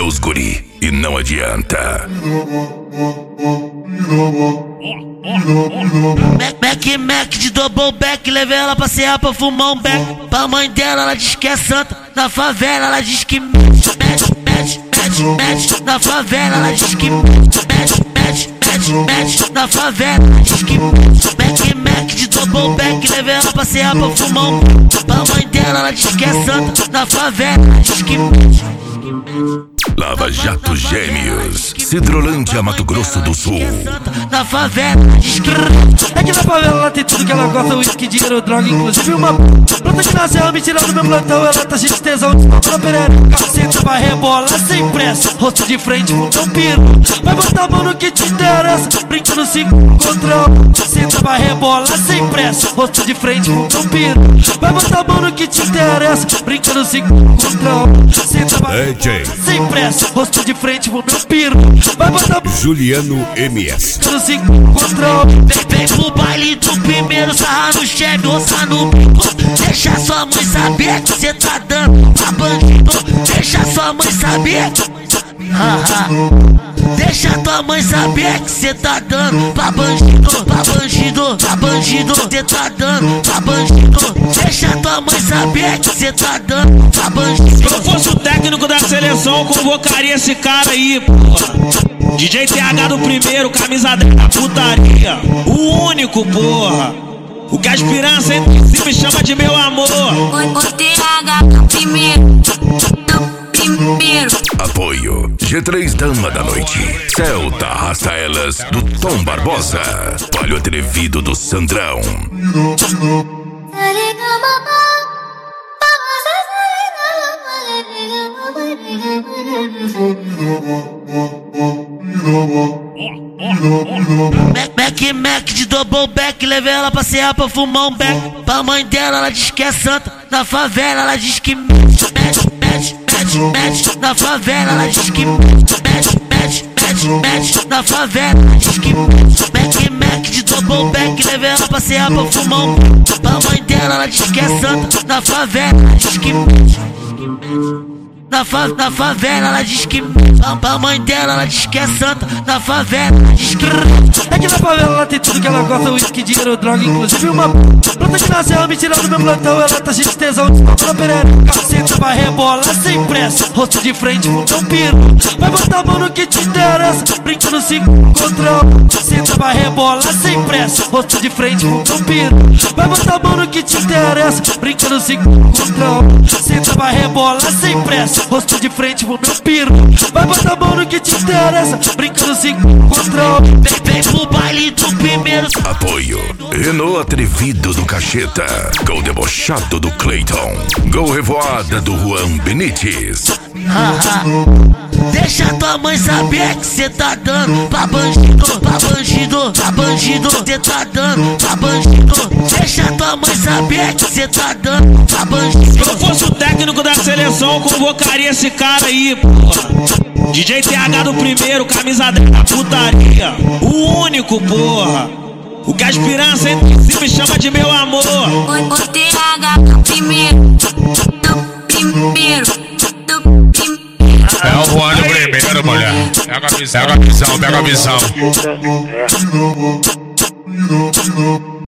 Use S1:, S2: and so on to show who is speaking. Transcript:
S1: nos guri e não adianta.
S2: Mac de double back, levei ela passear pra fumar um beck. Pra mãe dela ela diz que é santa, na favela ela diz que mete. Na favela ela diz que mete. Na favela ela diz que mete. Mac de double back, levei ela passear pra fumar um beck. Pra mãe dela ela diz que é santa, na favela ela diz que mete.
S1: Lava Jato Gêmeos, Cidrolândia, Mato Grosso do Sul.
S2: Na favela,
S3: é que na favela ela tem tudo que ela gosta: uísque, dinheiro, droga, inclusive uma planta que nasce, ela me tira do meu plantão. Ela tá cheia de tesão, desmonta perereca, senta, vai rebola sem pressa, rosto de frente, fundão piro. Vai botar a mão no que te interessa, brinca no 5 contra 1. Senta, vai rebola sem pressa, rosto de frente, fundão piro. Vai botar a mão no que te interessa, brinca no 5 contra 1. Senta, vai sem pressa, rosto de frente, fundão piro. Vai botar
S1: Juliano MS.
S3: no 5 contra 1.
S2: vem pro baile do primeiro, sarra no chefe, roça no bico. Deixa sua mãe saber que cê tá dando pra bandido. Deixa sua mãe saber. Deixa tua mãe saber que cê tá dando pra bandido, pra bandido, pra bandido. Cê tá dando pra bandido. Deixa tua mãe saber que cê tá dando pra bandido.
S4: Se eu fosse o técnico da seleção, eu convocaria esse cara aí, porra. DJ TH do primeiro, camisa 10 da putaria. O único, porra. O que as piranhas entre si me chama de meu amor.
S5: O TH do primeiro.
S1: Apoio G3 Dama da Noite, Celta Arrasta Elas do Tom Barbosa, Palho Atrevido do Sandrão.
S2: Mac de double back, levei ela passear pra fumar um beck. Pra mãe dela ela diz que é santa, na favela ela diz que mete. Na favela ela diz que mete. Na favela ela diz que mete. Mac de double back, levei ela passear pra fumar um beck. Pra mãe dela ela diz que é santa, na favela ela diz que mete. Na favela ela diz que pra mãe dela ela diz que é santa, na favela ela diz que
S3: é que na favela ela tem tudo que ela gosta: uísque, dinheiro, droga, inclusive uma planta que nasce, ela me tira do meu plantão. Ela tá cheia de tesão, desmonta perereca, senta, vai rebola sem pressa, rosto de frente, fundão piro. Vai botar a mão no que te interessa, brinca no 5 contra 1. Senta, vai rebola sem pressa, rosto de frente, fundão piro. Vai botar a mão no que te interessa, brinca no 5 contra 1. Senta, vai rebola sem pressa, rosto de frente, fundão piro. Vai botar a mão no que te interessa, brinca no 5 contra 1.
S2: vem pro baile do primeiro.
S1: Apoio Renault Atrevido do Cacheta, Gol Debochado do Clayton, Gol Revoada do Juan Benítez.
S2: Deixa tua mãe saber que cê tá dando pra bandido, pra bandido, pra bandido. Cê tá dando pra bandido. Deixa tua mãe saber que cê tá dando pra bandido.
S4: Se eu fosse o técnico da seleção, eu convocaria esse cara aí, porra. DJ TH do primeiro, camisa 10 da putaria. O único, porra. O que as piranhas entre si me chama de meu amor.
S5: O TH do primeiro.
S6: É o Juan do primeiro, mulher. Pega a visão, pega a visão.